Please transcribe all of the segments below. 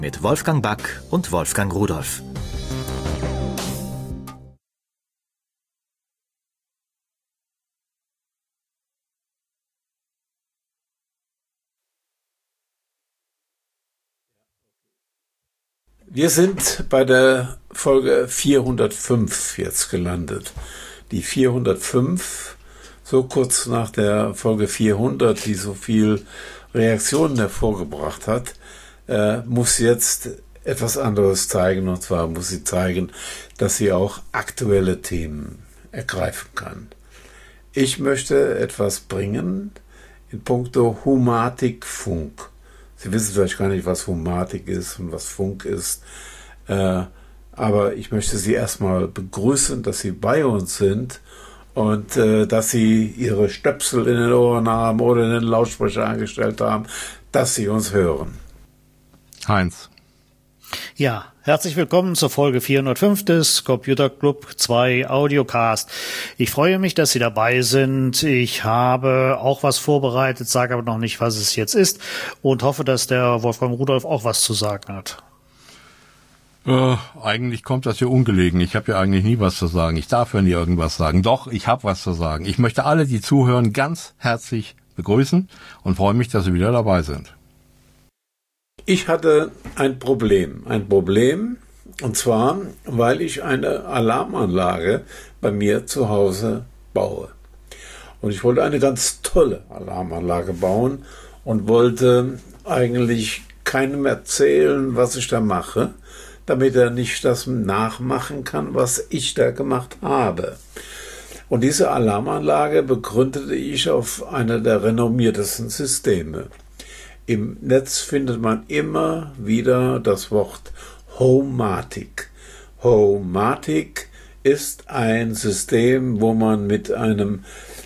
mit Wolfgang Back und Wolfgang Rudolph. Wir sind bei der Folge 405 jetzt gelandet. Die 405, so kurz nach der Folge 400, die so viel Reaktionen hervorgebracht hat, muss jetzt etwas anderes zeigen. Und zwar muss sie zeigen, dass sie auch aktuelle Themen ergreifen kann. Ich möchte etwas bringen in puncto Humatik-Funk. Sie wissen vielleicht gar nicht, was Humatik ist und was Funk ist, aber ich möchte Sie erstmal begrüßen, dass Sie bei uns sind und dass Sie Ihre Stöpsel in den Ohren haben oder in den Lautsprecher angestellt haben, dass Sie uns hören. Heinz. Ja, herzlich willkommen zur Folge 405 des Computer Club 2 Audiocast. Ich freue mich, dass Sie dabei sind. Ich habe auch was vorbereitet, sage aber noch nicht, was es jetzt ist und hoffe, dass der Wolfgang Rudolph auch was zu sagen hat. Eigentlich kommt das hier ungelegen. Ich habe ja eigentlich nie was zu sagen. Ich darf ja nie irgendwas sagen. Doch, ich habe was zu sagen. Ich möchte alle, die zuhören, ganz herzlich begrüßen und freue mich, dass Sie wieder dabei sind. Ich hatte ein Problem, und zwar, weil ich eine Alarmanlage bei mir zu Hause baue. Und ich wollte eine ganz tolle Alarmanlage bauen und wollte eigentlich keinem erzählen, was ich da mache, damit er nicht das nachmachen kann, was ich da gemacht habe. Und diese Alarmanlage begründete ich auf einer der renommiertesten Systeme. Im Netz findet man immer wieder das Wort Homematic. Homematic ist ein System, wo man mit einem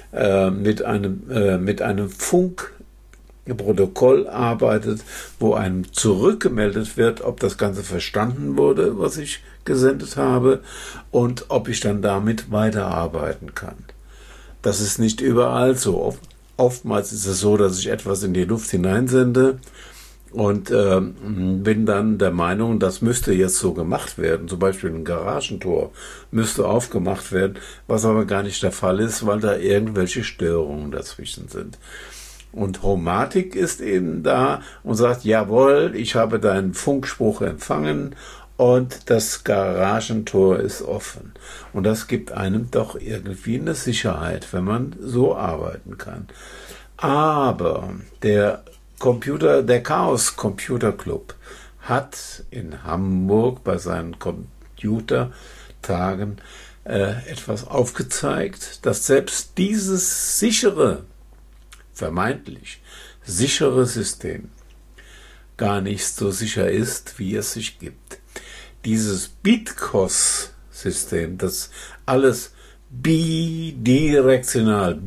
Funkprotokoll arbeitet, wo einem zurückgemeldet wird, ob das Ganze verstanden wurde, was ich gesendet habe, und ob ich dann damit weiterarbeiten kann. Das ist nicht überall so. Oftmals ist es so, dass ich etwas in die Luft hineinsende und bin dann der Meinung, das müsste jetzt so gemacht werden. Zum Beispiel ein Garagentor müsste aufgemacht werden, was aber gar nicht der Fall ist, weil da irgendwelche Störungen dazwischen sind. Und Homematic ist eben da und sagt, jawohl, ich habe deinen Funkspruch empfangen und das Garagentor ist offen. Und das gibt einem doch irgendwie eine Sicherheit, wenn man so arbeiten kann. Aber der Chaos Computer Club hat in Hamburg bei seinen Computertagen etwas aufgezeigt, dass selbst dieses vermeintlich sichere System gar nicht so sicher ist, wie es sich gibt. Dieses Bitcos-System, das alles bidirektional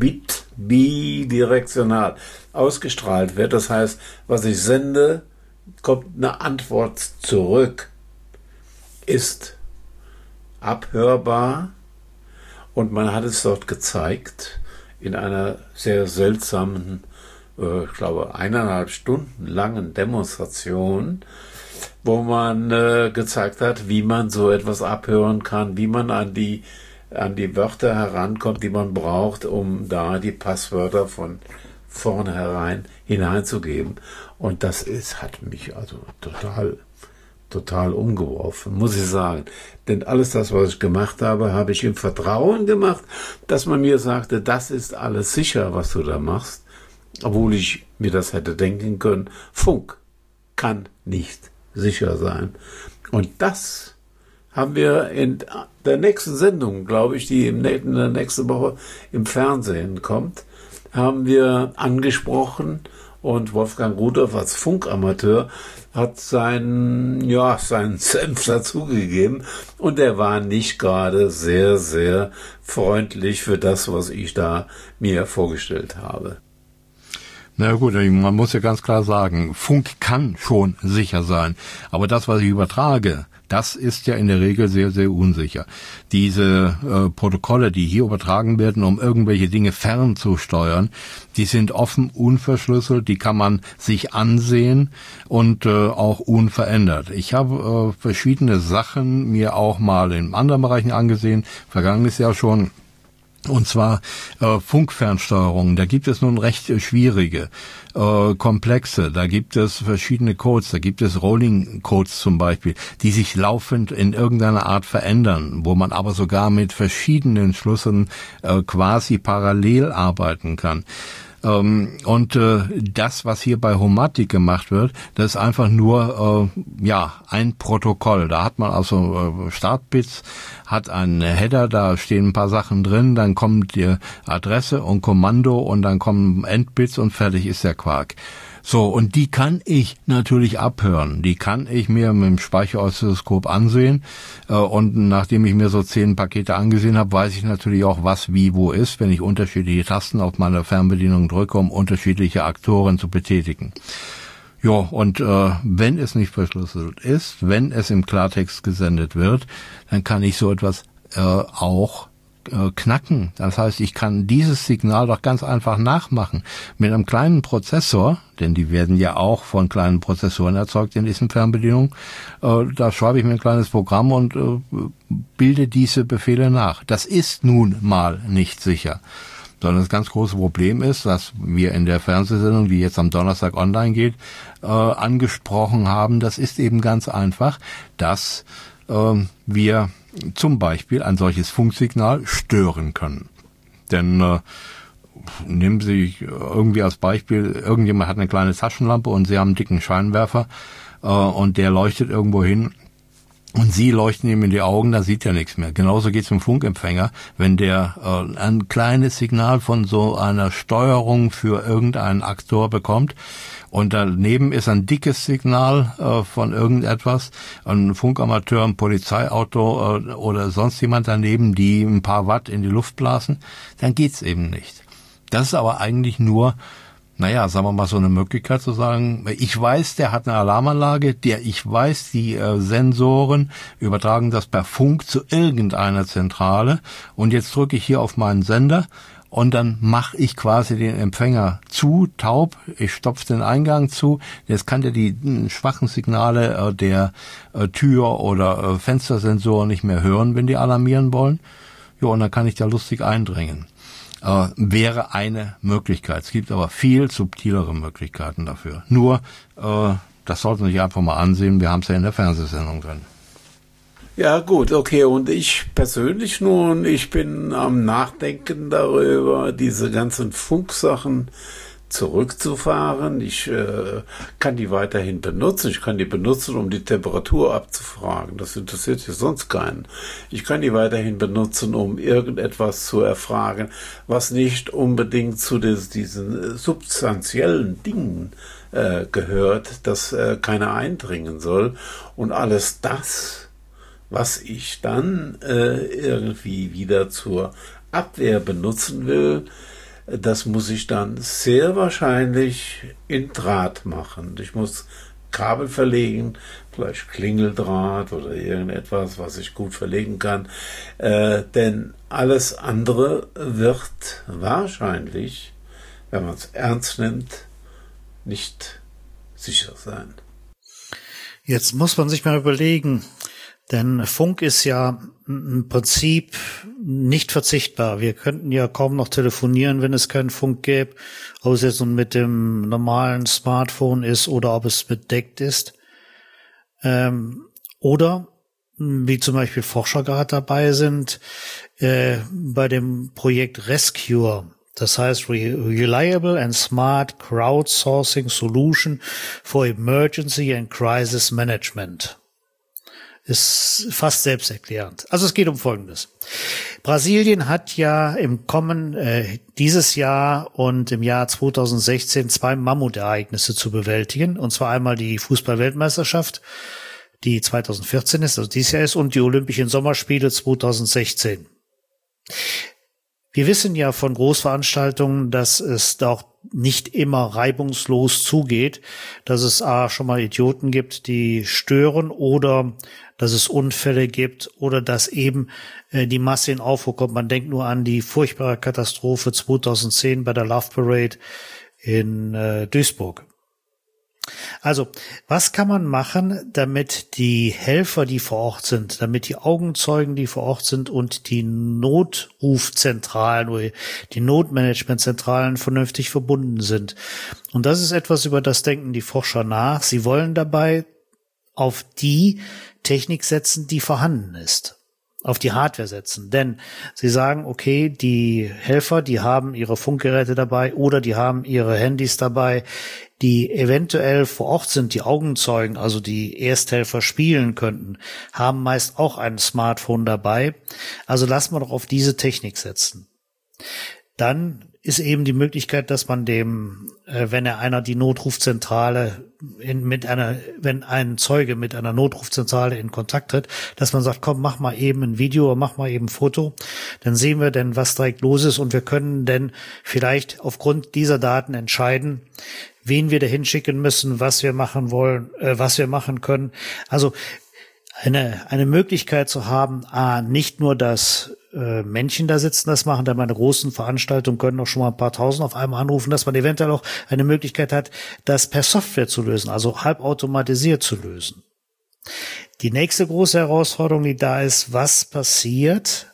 ausgestrahlt wird, das heißt, was ich sende, kommt eine Antwort zurück, ist abhörbar und man hat es dort gezeigt in einer sehr seltsamen, ich glaube 1,5 Stunden langen Demonstration, wo man gezeigt hat, wie man so etwas abhören kann, wie man an die Wörter herankommt, die man braucht, um da die Passwörter von vornherein hineinzugeben. Und das hat mich also total umgeworfen, muss ich sagen. Denn alles das, was ich gemacht habe, habe ich im Vertrauen gemacht, dass man mir sagte, das ist alles sicher, was du da machst, obwohl ich mir das hätte denken können. Funk kann nicht sicher sein. Und das haben wir in der nächsten Sendung, glaube ich, die in der nächsten Woche im Fernsehen kommt, haben wir angesprochen, und Wolfgang Rudolph als Funkamateur hat seinen Senf dazugegeben, und er war nicht gerade sehr, sehr freundlich für das, was ich da mir vorgestellt habe. Na gut, man muss ja ganz klar sagen, Funk kann schon sicher sein. Aber das, was ich übertrage, das ist ja in der Regel sehr, sehr unsicher. Diese Protokolle, die hier übertragen werden, um irgendwelche Dinge fernzusteuern, die sind offen, unverschlüsselt, die kann man sich ansehen und auch unverändert. Ich habe verschiedene Sachen mir auch mal in anderen Bereichen angesehen, vergangenes Jahr schon. Und zwar Funkfernsteuerung, da gibt es nun recht schwierige, komplexe, da gibt es verschiedene Codes, da gibt es Rolling Codes zum Beispiel, die sich laufend in irgendeiner Art verändern, wo man aber sogar mit verschiedenen Schlüsseln quasi parallel arbeiten kann. Und das, was hier bei Hommatic gemacht wird, das ist einfach nur ein Protokoll. Da hat man also Startbits, hat einen Header, da stehen ein paar Sachen drin, dann kommt die Adresse und Kommando und dann kommen Endbits und fertig ist der Quark. So, und die kann ich natürlich abhören. Die kann ich mir mit dem Speicheroszilloskop ansehen. Und nachdem ich mir so 10 Pakete angesehen habe, weiß ich natürlich auch, was wie wo ist, wenn ich unterschiedliche Tasten auf meiner Fernbedienung drücke, um unterschiedliche Aktoren zu betätigen. Ja, und wenn es nicht verschlüsselt ist, wenn es im Klartext gesendet wird, dann kann ich so etwas auch knacken. Das heißt, ich kann dieses Signal doch ganz einfach nachmachen. Mit einem kleinen Prozessor, denn die werden ja auch von kleinen Prozessoren erzeugt in diesen Fernbedienungen, da schreibe ich mir ein kleines Programm und bilde diese Befehle nach. Das ist nun mal nicht sicher. Sondern das ganz große Problem ist, dass wir in der Fernsehsendung, die jetzt am Donnerstag online geht, angesprochen haben, das ist eben ganz einfach, dass wir zum Beispiel ein solches Funksignal stören können. Denn nehmen Sie irgendwie als Beispiel, irgendjemand hat eine kleine Taschenlampe und Sie haben einen dicken Scheinwerfer und der leuchtet irgendwo hin und Sie leuchten ihm in die Augen, da sieht er nichts mehr. Genauso geht's mit dem Funkempfänger, wenn der ein kleines Signal von so einer Steuerung für irgendeinen Aktor bekommt und daneben ist ein dickes Signal von irgendetwas, ein Funkamateur, ein Polizeiauto oder sonst jemand daneben, die ein paar Watt in die Luft blasen, dann geht's eben nicht. Das ist aber eigentlich nur, sagen wir mal, so eine Möglichkeit zu sagen, ich weiß, der hat eine Alarmanlage, ich weiß, die Sensoren übertragen das per Funk zu irgendeiner Zentrale und jetzt drücke ich hier auf meinen Sender und dann mache ich quasi den Empfänger zu, taub, ich stopfe den Eingang zu, jetzt kann der die schwachen Signale der Tür- oder Fenstersensoren nicht mehr hören, wenn die alarmieren wollen. Ja, und dann kann ich da lustig eindringen. Wäre eine Möglichkeit. Es gibt aber viel subtilere Möglichkeiten dafür. Nur, das sollten Sie sich einfach mal ansehen. Wir haben es ja in der Fernsehsendung drin. Ja gut, okay. Und ich persönlich nun, ich bin am Nachdenken darüber, diese ganzen Funksachen zurückzufahren. Ich kann die weiterhin benutzen. Ich kann die benutzen, um die Temperatur abzufragen. Das interessiert ja sonst keinen. Ich kann die weiterhin benutzen, um irgendetwas zu erfragen, was nicht unbedingt zu diesen substanziellen Dingen gehört, dass keiner eindringen soll. Und alles das, was ich dann irgendwie wieder zur Abwehr benutzen will, das muss ich dann sehr wahrscheinlich in Draht machen. Ich muss Kabel verlegen, vielleicht Klingeldraht oder irgendetwas, was ich gut verlegen kann. Denn alles andere wird wahrscheinlich, wenn man es ernst nimmt, nicht sicher sein. Jetzt muss man sich mal überlegen, denn Funk ist ja im Prinzip nicht verzichtbar. Wir könnten ja kaum noch telefonieren, wenn es keinen Funk gäbe, ob es jetzt nun mit dem normalen Smartphone ist oder ob es bedeckt ist. Oder, wie zum Beispiel Forscher gerade dabei sind, bei dem Projekt Rescure. Das heißt Reliable and Smart Crowdsourcing Solution for Emergency and Crisis Management. Ist fast selbsterklärend. Also es geht um Folgendes. Brasilien hat ja im dieses Jahr und im Jahr 2016 2 Mammutereignisse zu bewältigen. Und zwar einmal die Fußball-Weltmeisterschaft, die 2014 ist, also dieses Jahr ist, und die Olympischen Sommerspiele 2016. Wir wissen ja von Großveranstaltungen, dass es doch nicht immer reibungslos zugeht, dass es schon mal Idioten gibt, die stören oder dass es Unfälle gibt oder dass eben die Masse in Aufruhr kommt. Man denkt nur an die furchtbare Katastrophe 2010 bei der Love Parade in Duisburg. Also, was kann man machen, damit die Helfer, die vor Ort sind, damit die Augenzeugen, die vor Ort sind und die Notrufzentralen oder die Notmanagementzentralen vernünftig verbunden sind? Und das ist etwas, über das denken die Forscher nach. Sie wollen dabei auf die Technik setzen, die vorhanden ist. Auf die Hardware setzen, denn sie sagen, okay, die Helfer, die haben ihre Funkgeräte dabei oder die haben ihre Handys dabei, die eventuell vor Ort sind, die Augenzeugen, also die Ersthelfer spielen könnten, haben meist auch ein Smartphone dabei, also lassen wir doch auf diese Technik setzen. Dann ist eben die Möglichkeit, dass man dem, wenn die Notrufzentrale wenn ein Zeuge mit einer Notrufzentrale in Kontakt tritt, dass man sagt, komm, mach mal eben ein Video oder mach mal eben ein Foto, dann sehen wir denn, was direkt los ist und wir können denn vielleicht aufgrund dieser Daten entscheiden, wen wir da hinschicken müssen, was wir machen wollen, was wir machen können. Also eine Möglichkeit zu haben, nicht nur, dass Männchen da sitzen, das machen, denn bei einer großen Veranstaltung können auch schon mal ein paar Tausend auf einmal anrufen, dass man eventuell auch eine Möglichkeit hat, das per Software zu lösen, also halbautomatisiert zu lösen. Die nächste große Herausforderung, die da ist, was passiert,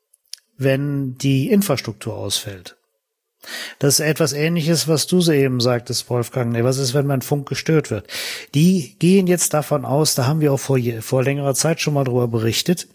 wenn die Infrastruktur ausfällt? Das ist etwas Ähnliches, was du soeben sagtest, Wolfgang. Was ist, wenn mein Funk gestört wird? Die gehen jetzt davon aus, da haben wir auch vor längerer Zeit schon mal darüber berichtet,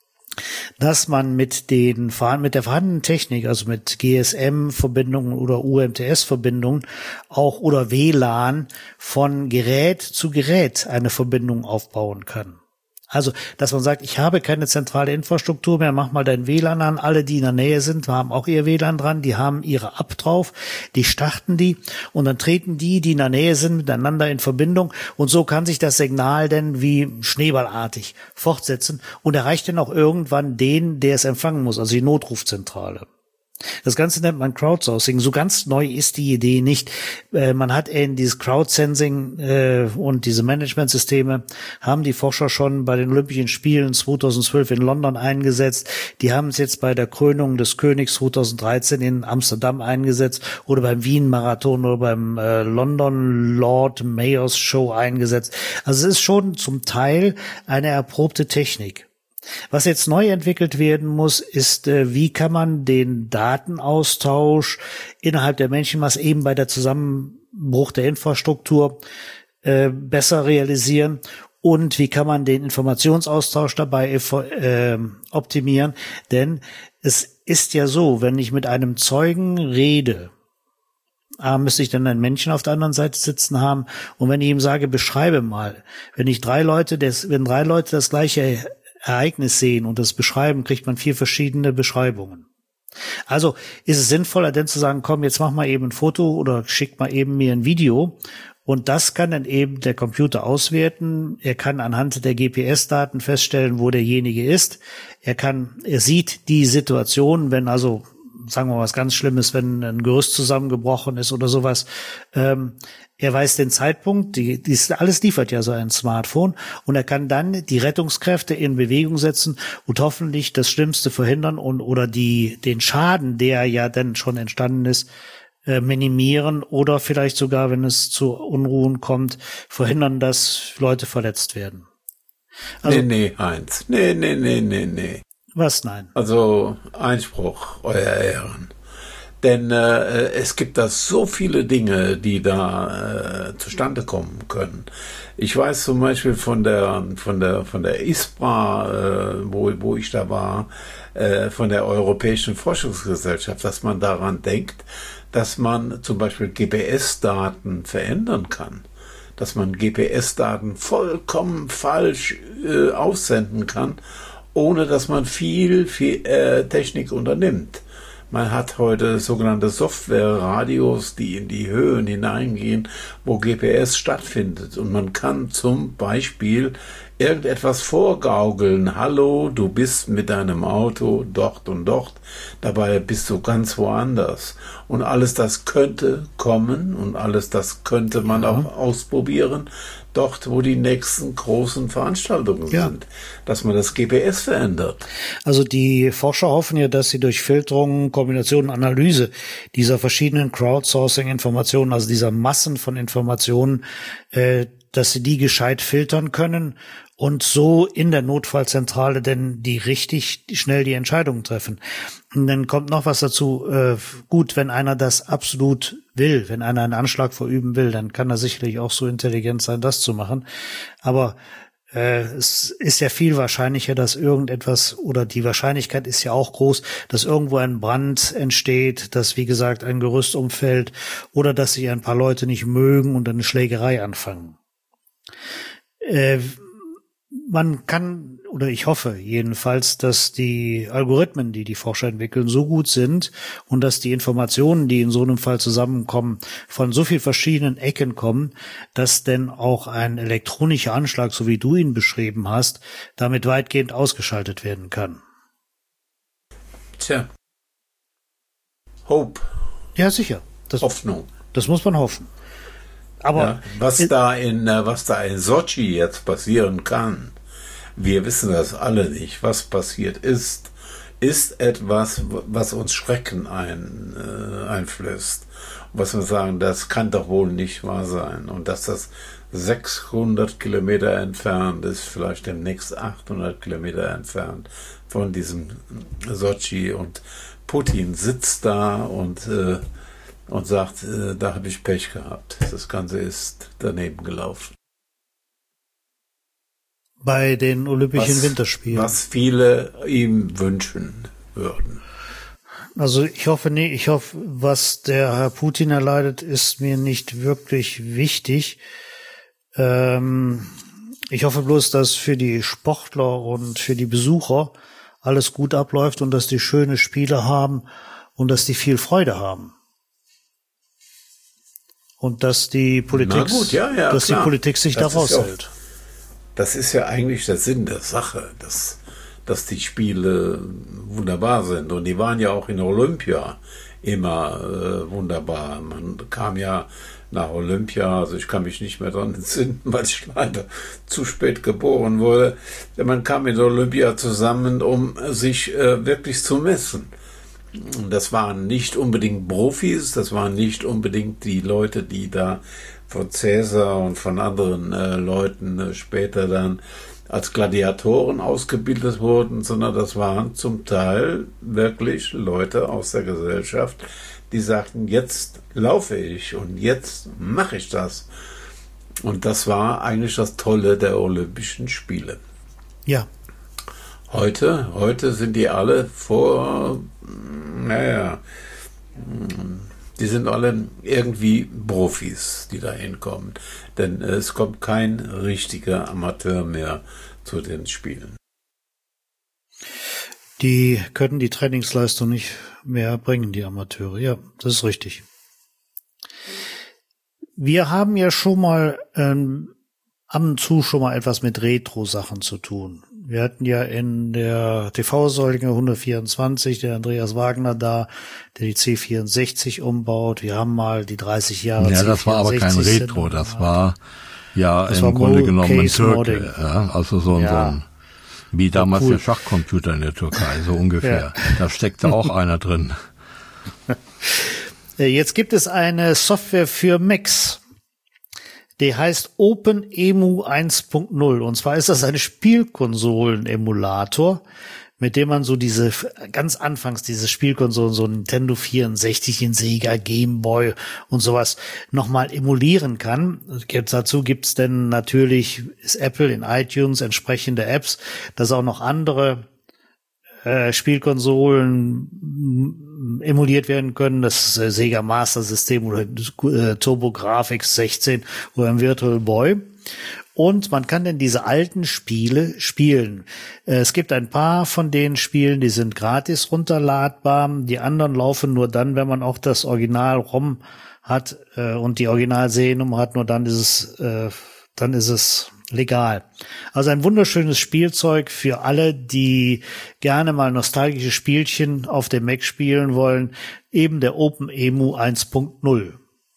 dass man mit der vorhandenen Technik, also mit GSM-Verbindungen oder UMTS-Verbindungen auch oder WLAN von Gerät zu Gerät eine Verbindung aufbauen kann. Also, dass man sagt, ich habe keine zentrale Infrastruktur mehr, mach mal dein WLAN an. Alle, die in der Nähe sind, haben auch ihr WLAN dran, die haben ihre App drauf, die starten die und dann treten die in der Nähe sind, miteinander in Verbindung und so kann sich das Signal dann wie schneeballartig fortsetzen und erreicht dann auch irgendwann den, der es empfangen muss, also die Notrufzentrale. Das Ganze nennt man Crowdsourcing. So ganz neu ist die Idee nicht. Man hat eben dieses Crowdsensing und diese Managementsysteme haben die Forscher schon bei den Olympischen Spielen 2012 in London eingesetzt. Die haben es jetzt bei der Krönung des Königs 2013 in Amsterdam eingesetzt oder beim Wien-Marathon oder beim London Lord Mayors Show eingesetzt. Also es ist schon zum Teil eine erprobte Technik. Was jetzt neu entwickelt werden muss, ist, wie kann man den Datenaustausch innerhalb der Menschenmasse eben bei der Zusammenbruch der Infrastruktur besser realisieren und wie kann man den Informationsaustausch dabei optimieren. Denn es ist ja so, wenn ich mit einem Zeugen rede, müsste ich dann ein Männchen auf der anderen Seite sitzen haben und wenn ich ihm sage, beschreibe mal, wenn drei Leute das gleiche Ereignis sehen und das beschreiben, kriegt man 4 verschiedene Beschreibungen. Also ist es sinnvoller, denn zu sagen, komm, jetzt mach mal eben ein Foto oder schick mal eben mir ein Video und das kann dann eben der Computer auswerten. Er kann anhand der GPS-Daten feststellen, wo derjenige ist. Er sieht die Situation, wenn also, sagen wir mal was ganz Schlimmes, wenn ein Gerüst zusammengebrochen ist oder sowas. Er weiß den Zeitpunkt, alles liefert ja so ein Smartphone und er kann dann die Rettungskräfte in Bewegung setzen und hoffentlich das Schlimmste verhindern oder den Schaden, der ja dann schon entstanden ist, minimieren oder vielleicht sogar, wenn es zu Unruhen kommt, verhindern, dass Leute verletzt werden. Also, Heinz. Nee. Was nein? Also Einspruch, Euer Ehren. Denn es gibt da so viele Dinge, die da zustande kommen können. Ich weiß zum Beispiel von der ISPRA, wo ich da war, von der Europäischen Forschungsgesellschaft, dass man daran denkt, dass man zum Beispiel GPS-Daten verändern kann. Dass man GPS-Daten vollkommen falsch aussenden kann, ohne dass man viel Technik unternimmt. Man hat heute sogenannte Software-Radios, die in die Höhen hineingehen, wo GPS stattfindet. Und man kann zum Beispiel irgendetwas vorgaukeln. Hallo, du bist mit deinem Auto dort und dort, dabei bist du ganz woanders. Und alles das könnte kommen und alles das könnte man auch ausprobieren, dort, wo die nächsten großen Veranstaltungen sind, dass man das GPS verändert. Also die Forscher hoffen ja, dass sie durch Filterung, Kombination, Analyse dieser verschiedenen Crowdsourcing-Informationen, also dieser Massen von Informationen, dass sie die gescheit filtern können und so in der Notfallzentrale denn die richtig schnell die Entscheidungen treffen. Und dann kommt noch was dazu. Gut, wenn einer das absolut will, wenn einer einen Anschlag verüben will, dann kann er sicherlich auch so intelligent sein, das zu machen. Aber es ist ja viel wahrscheinlicher, dass irgendetwas, oder die Wahrscheinlichkeit ist ja auch groß, dass irgendwo ein Brand entsteht, dass, wie gesagt, ein Gerüst umfällt oder dass sich ein paar Leute nicht mögen und eine Schlägerei anfangen. Man kann, oder ich hoffe jedenfalls, dass die Algorithmen, die die Forscher entwickeln, so gut sind und dass die Informationen, die in so einem Fall zusammenkommen, von so vielen verschiedenen Ecken kommen, dass denn auch ein elektronischer Anschlag, so wie du ihn beschrieben hast, damit weitgehend ausgeschaltet werden kann. Tja. Hope. Ja, sicher. Hoffnung. Das muss man hoffen. Aber ja, was da in Sochi jetzt passieren kann, wir wissen das alle nicht. Was passiert ist etwas, was uns Schrecken einflößt. Was wir sagen, das kann doch wohl nicht wahr sein. Und dass das 600 Kilometer entfernt ist, vielleicht demnächst 800 Kilometer entfernt von diesem Sochi. Und Putin sitzt da und sagt, da habe ich Pech gehabt. Das Ganze ist daneben gelaufen. Bei den Olympischen Winterspielen. Was viele ihm wünschen würden. Also ich hoffe, was der Herr Putin erleidet, ist mir nicht wirklich wichtig. Ich hoffe bloß, dass für die Sportler und für die Besucher alles gut abläuft und dass die schöne Spiele haben und dass die viel Freude haben. Und dass die Politik, die Politik sich da raushält. Das ist ja eigentlich der Sinn der Sache, dass die Spiele wunderbar sind. Und die waren ja auch in Olympia immer wunderbar. Man kam ja nach Olympia, also ich kann mich nicht mehr dran entsinnen, weil ich leider zu spät geboren wurde. Man kam in Olympia zusammen, um sich wirklich zu messen. Das waren nicht unbedingt Profis, das waren nicht unbedingt die Leute, die da von Cäsar und von anderen Leuten später dann als Gladiatoren ausgebildet wurden, sondern das waren zum Teil wirklich Leute aus der Gesellschaft, die sagten, jetzt laufe ich und jetzt mache ich das. Und das war eigentlich das Tolle der Olympischen Spiele. Ja. Heute sind die alle die sind alle irgendwie Profis, die da hinkommen. Denn es kommt kein richtiger Amateur mehr zu den Spielen. Die können die Trainingsleistung nicht mehr bringen, die Amateure. Ja, das ist richtig. Wir haben ja schon mal ab und zu schon mal etwas mit Retro-Sachen zu tun. Wir hatten ja in der TV-Säulinge 124 der Andreas Wagner da, der die C64 umbaut. Wir haben mal die 30 Jahre Ja, das war aber kein Retro, das war ja im Grunde genommen ein Türke. Ja, also so ein wie damals der Schachcomputer in der Türkei, so ungefähr. Ja. Da steckte auch einer drin. Jetzt gibt es eine Software für Macs. Die heißt OpenEMU 1.0 und zwar ist das ein Spielkonsolen-Emulator, mit dem man so ganz anfangs diese Spielkonsolen, so Nintendo 64, den Sega, Game Boy und sowas nochmal emulieren kann. Dazu gibt's denn natürlich, ist Apple in iTunes entsprechende Apps, dass auch noch andere Spielkonsolen emuliert werden können, das Sega Master System oder TurboGrafx 16 oder im Virtual Boy. Und man kann denn diese alten Spiele spielen. Es gibt ein paar von den Spielen, die sind gratis runterladbar. Die anderen laufen nur dann, wenn man auch das Original-ROM hat und die Original-Seriennummer hat. Nur dann ist es legal. Also ein wunderschönes Spielzeug für alle, die gerne mal nostalgische Spielchen auf dem Mac spielen wollen. Eben der OpenEMU 1.0.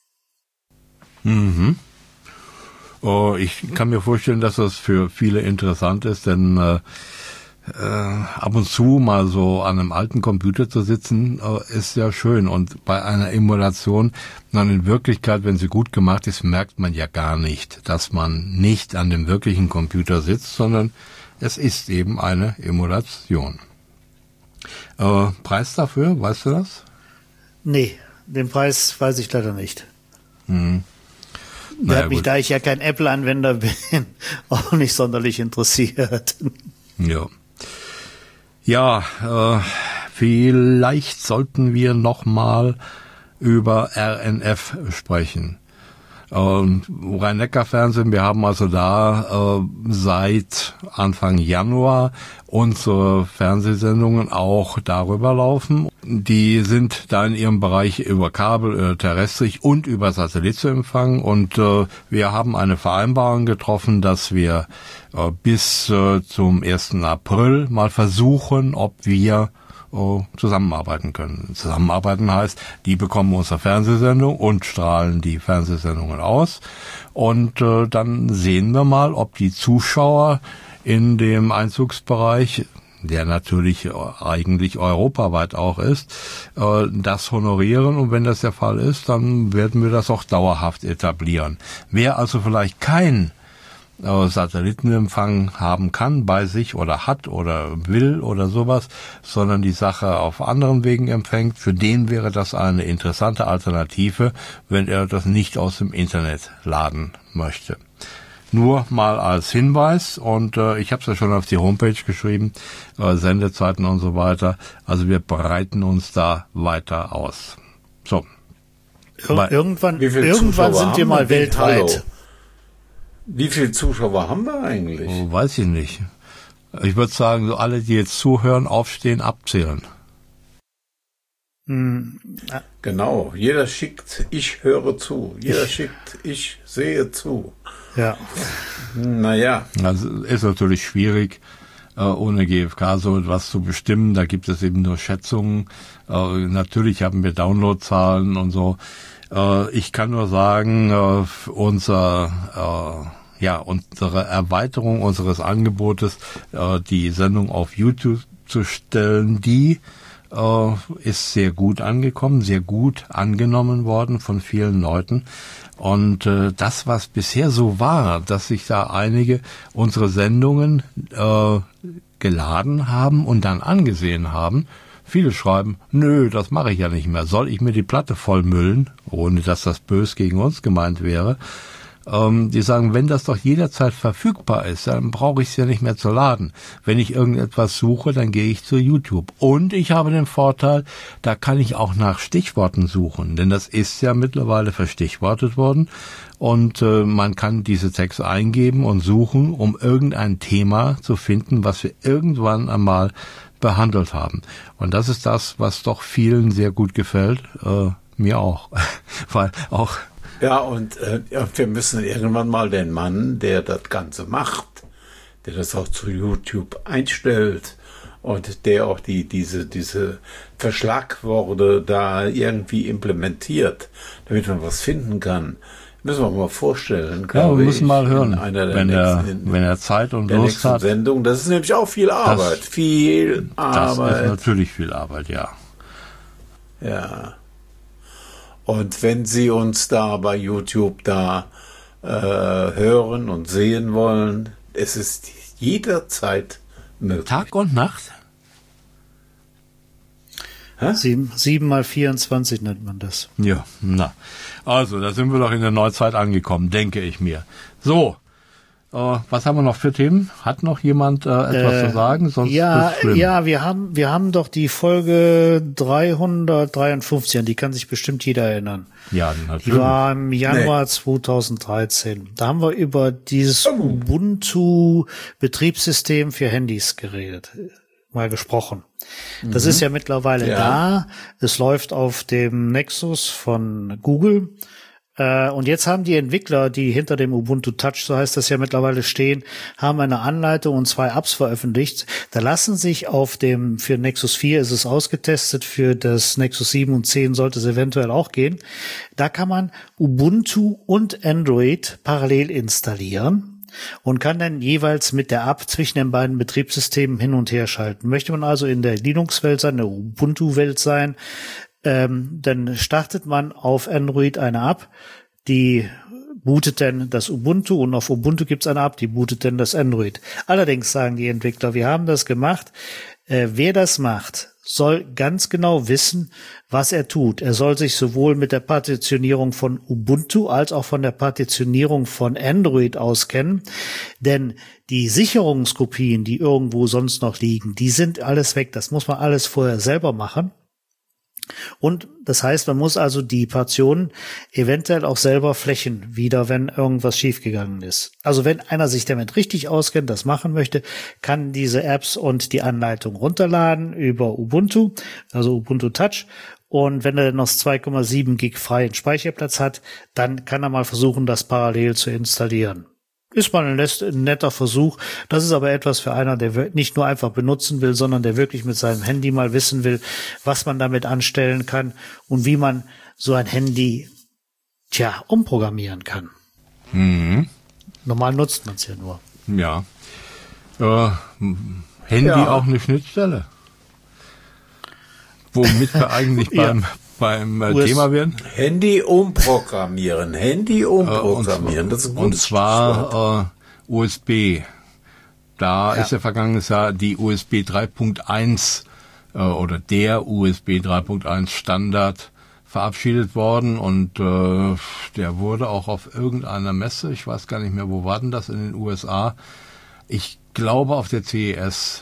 Mhm. Ich kann mir vorstellen, dass das für viele interessant ist, denn ab und zu mal so an einem alten Computer zu sitzen, ist ja schön. Und bei einer Emulation, dann in Wirklichkeit, wenn sie gut gemacht ist, merkt man ja gar nicht, dass man nicht an dem wirklichen Computer sitzt, sondern es ist eben eine Emulation. Preis dafür, weißt du das? Nee, den Preis weiß ich leider nicht. Naja, Hat mich, da ich ja kein Apple-Anwender bin, auch nicht sonderlich interessiert. Ja, vielleicht sollten wir noch mal über RNF sprechen. Rhein-Neckar-Fernsehen, wir haben also da seit Anfang Januar unsere Fernsehsendungen auch darüber laufen. Die sind da in ihrem Bereich über Kabel, terrestrisch und über Satellit zu empfangen. Und wir haben eine Vereinbarung getroffen, dass wir bis zum 1. April mal versuchen, ob wir zusammenarbeiten können. Zusammenarbeiten heißt, die bekommen unsere Fernsehsendung und strahlen die Fernsehsendungen aus. Und dann sehen wir mal, ob die Zuschauer in dem Einzugsbereich, der natürlich eigentlich europaweit auch ist, das honorieren. Und wenn das der Fall ist, dann werden wir das auch dauerhaft etablieren. Wer also vielleicht kein Satellitenempfang haben kann bei sich oder hat oder will oder sowas, sondern die Sache auf anderen Wegen empfängt, für den wäre das eine interessante Alternative, wenn er das nicht aus dem Internet laden möchte. Nur mal als Hinweis, und ich habe es ja schon auf die Homepage geschrieben, Sendezeiten und so weiter, also wir breiten uns da weiter aus. So. Irgendwann sind wir mal weltweit. Hallo. Wie viele Zuschauer haben wir eigentlich? Oh, weiß ich nicht. Ich würde sagen, so alle, die jetzt zuhören, aufstehen, abzählen. Genau, jeder schickt, ich höre zu. Jeder schickt, ich sehe zu. Ja. Naja. Also ist natürlich schwierig, ohne GfK so etwas zu bestimmen. Da gibt es eben nur Schätzungen. Natürlich haben wir Downloadzahlen und so. Ich kann nur sagen, unsere Erweiterung unseres Angebotes, die Sendung auf YouTube zu stellen, die ist sehr gut angekommen, sehr gut angenommen worden von vielen Leuten. Und das, was bisher so war, dass sich da einige unsere Sendungen geladen haben und dann angesehen haben, viele schreiben, nö, das mache ich ja nicht mehr. Soll ich mir die Platte vollmüllen, ohne dass das bös gegen uns gemeint wäre? Die sagen, wenn das doch jederzeit verfügbar ist, dann brauche ich es ja nicht mehr zu laden. Wenn ich irgendetwas suche, dann gehe ich zu YouTube. Und ich habe den Vorteil, da kann ich auch nach Stichworten suchen, denn das ist ja mittlerweile verstichwortet worden. Und man kann diese Texte eingeben und suchen, um irgendein Thema zu finden, was wir irgendwann einmal behandelt haben. Und das ist das, was doch vielen sehr gut gefällt, mir auch. Weil auch ja, und wir müssen irgendwann mal den Mann, der das Ganze macht, der das auch zu YouTube einstellt und der auch diese Verschlagworte da irgendwie implementiert, damit man was finden kann. Müssen wir mal vorstellen. Ja, wir müssen mal hören, wenn er Zeit und Lust hat. Sendung. Das ist nämlich auch viel Arbeit. Das ist natürlich viel Arbeit, ja. Ja. Und wenn Sie uns da bei YouTube hören und sehen wollen, es ist jederzeit möglich. Tag und Nacht? 7 mal 24 nennt man das. Ja, na. Also, da sind wir doch in der Neuzeit angekommen, denke ich mir. So, was haben wir noch für Themen? Hat noch jemand etwas zu sagen? Sonst wir haben doch die Folge 353, an die kann sich bestimmt jeder erinnern. Ja, natürlich. Die war im Januar 2013. Da haben wir über dieses Ubuntu-Betriebssystem für Handys gesprochen. Das ist ja mittlerweile da. Es läuft auf dem Nexus von Google. Und jetzt haben die Entwickler, die hinter dem Ubuntu Touch, so heißt das ja mittlerweile, stehen, haben eine Anleitung und 2 Apps veröffentlicht. Da lassen sich für Nexus 4 ist es ausgetestet, für das Nexus 7 und 10 sollte es eventuell auch gehen. Da kann man Ubuntu und Android parallel installieren und kann dann jeweils mit der App zwischen den beiden Betriebssystemen hin und her schalten. Möchte man also in der Linux-Welt sein, der Ubuntu-Welt sein, dann startet man auf Android eine App, die bootet dann das Ubuntu, und auf Ubuntu gibt's eine App, die bootet dann das Android. Allerdings sagen die Entwickler, wir haben das gemacht. Wer das macht, soll ganz genau wissen, was er tut. Er soll sich sowohl mit der Partitionierung von Ubuntu als auch von der Partitionierung von Android auskennen, denn die Sicherungskopien, die irgendwo sonst noch liegen, die sind alles weg. Das muss man alles vorher selber machen. Und das heißt, man muss also die Partitionen eventuell auch selber flächen wieder, wenn irgendwas schiefgegangen ist. Also wenn einer sich damit richtig auskennt, das machen möchte, kann diese Apps und die Anleitung runterladen über Ubuntu, also Ubuntu Touch. Und wenn er noch 2,7 Gig freien Speicherplatz hat, dann kann er mal versuchen, das parallel zu installieren. Ist mal ein netter Versuch. Das ist aber etwas für einer, der nicht nur einfach benutzen will, sondern der wirklich mit seinem Handy mal wissen will, was man damit anstellen kann und wie man so ein Handy, umprogrammieren kann. Mhm. Normal nutzt man es ja nur. Ja. Handy auch eine Schnittstelle. Womit wir eigentlich beim Thema werden. Handy umprogrammieren, das ist ein gutes und zwar USB. Da ist ja vergangenes Jahr die USB 3.1 oder der USB 3.1 Standard verabschiedet worden, und der wurde auch auf irgendeiner Messe, ich weiß gar nicht mehr, wo war denn das, in den USA, ich glaube auf der CES,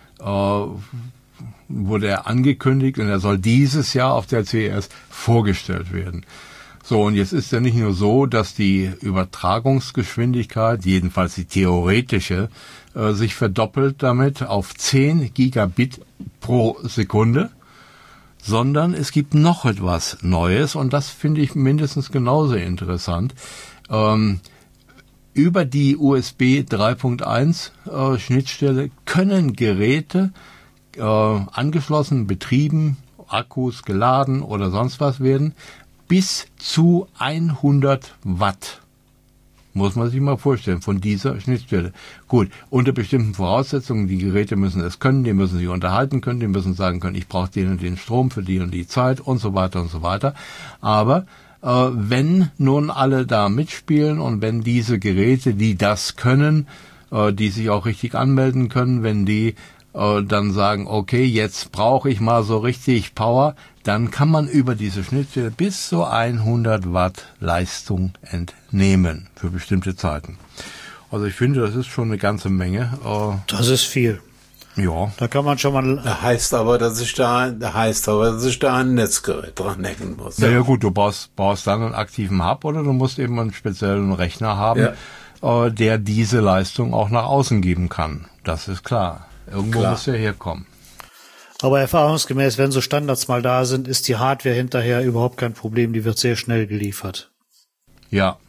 wurde er angekündigt, und er soll dieses Jahr auf der CES vorgestellt werden. So, und jetzt ist ja nicht nur so, dass die Übertragungsgeschwindigkeit, jedenfalls die theoretische, sich verdoppelt damit auf 10 Gigabit pro Sekunde, sondern es gibt noch etwas Neues, und das finde ich mindestens genauso interessant. Über die USB 3.1 Schnittstelle können Geräte angeschlossen, betrieben, Akkus geladen oder sonst was werden, bis zu 100 Watt. Muss man sich mal vorstellen, von dieser Schnittstelle. Gut, unter bestimmten Voraussetzungen, die Geräte müssen es können, die müssen sich unterhalten können, die müssen sagen können, ich brauche den und den Strom für die und die Zeit und so weiter und so weiter. Aber wenn nun alle da mitspielen und wenn diese Geräte, die das können, die sich auch richtig anmelden können, wenn die dann sagen, okay, jetzt brauche ich mal so richtig Power, dann kann man über diese Schnittstelle bis zu 100 Watt Leistung entnehmen für bestimmte Zeiten. Also ich finde, das ist schon eine ganze Menge. Das ist viel. Ja. Da kann man schon mal. Heißt aber, dass ich da ein Netzgerät dranhängen muss. Ja, gut, du brauchst dann einen aktiven Hub, oder du musst eben einen speziellen Rechner haben, der diese Leistung auch nach außen geben kann. Das ist klar. Irgendwo muss der herkommen. Aber erfahrungsgemäß, wenn so Standards mal da sind, ist die Hardware hinterher überhaupt kein Problem. Die wird sehr schnell geliefert. Ja.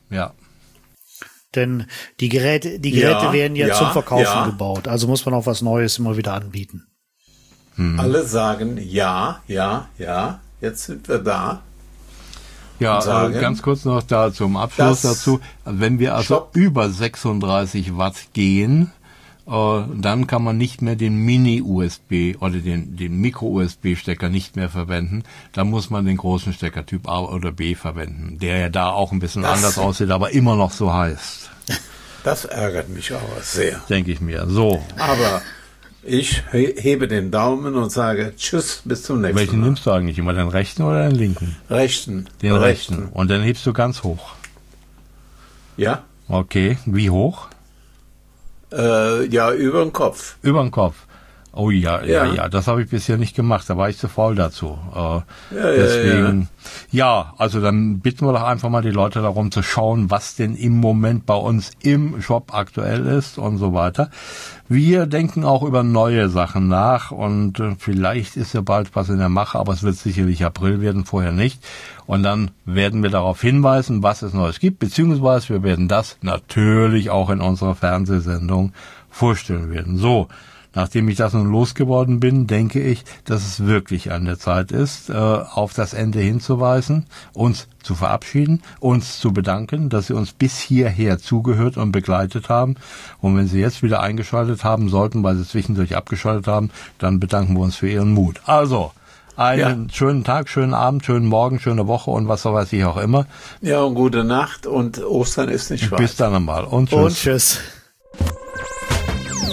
Denn die Geräte werden ja zum Verkaufen gebaut. Also muss man auch was Neues immer wieder anbieten. Alle sagen ja. Jetzt sind wir da. Ja, ganz kurz noch da zum Abschluss dazu. Wenn wir also über 36 Watt gehen, dann kann man nicht mehr den Mini-USB oder den Micro-USB-Stecker nicht mehr verwenden. Da muss man den großen Stecker Typ A oder B verwenden, der ja da auch ein bisschen anders aussieht, aber immer noch so heißt. Das ärgert mich auch sehr. Denke ich mir. So. Aber ich hebe den Daumen und sage Tschüss, bis zum nächsten Mal. Welchen nimmst du eigentlich? Immer den rechten oder den linken? Rechten. Den rechten. Und dann hebst du ganz hoch. Ja. Okay. Wie hoch? Über den Kopf. Über den Kopf. Oh ja, das habe ich bisher nicht gemacht, da war ich zu faul dazu. Deswegen, also dann bitten wir doch einfach mal die Leute darum zu schauen, was denn im Moment bei uns im Shop aktuell ist und so weiter. Wir denken auch über neue Sachen nach und vielleicht ist ja bald was in der Mache, aber es wird sicherlich April werden, vorher nicht. Und dann werden wir darauf hinweisen, was es Neues gibt, beziehungsweise wir werden das natürlich auch in unserer Fernsehsendung vorstellen werden. So. Nachdem ich das nun losgeworden bin, denke ich, dass es wirklich an der Zeit ist, auf das Ende hinzuweisen, uns zu verabschieden, uns zu bedanken, dass Sie uns bis hierher zugehört und begleitet haben. Und wenn Sie jetzt wieder eingeschaltet haben sollten, weil Sie zwischendurch abgeschaltet haben, dann bedanken wir uns für Ihren Mut. Also, einen schönen Tag, schönen Abend, schönen Morgen, schöne Woche und was weiß ich auch immer. Ja, und gute Nacht und Ostern ist nicht weit. Bis dann einmal und tschüss. Und tschüss.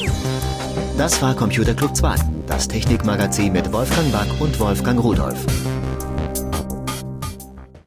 Das war Computer Club 2, das Technikmagazin mit Wolfgang Back und Wolfgang Rudolph.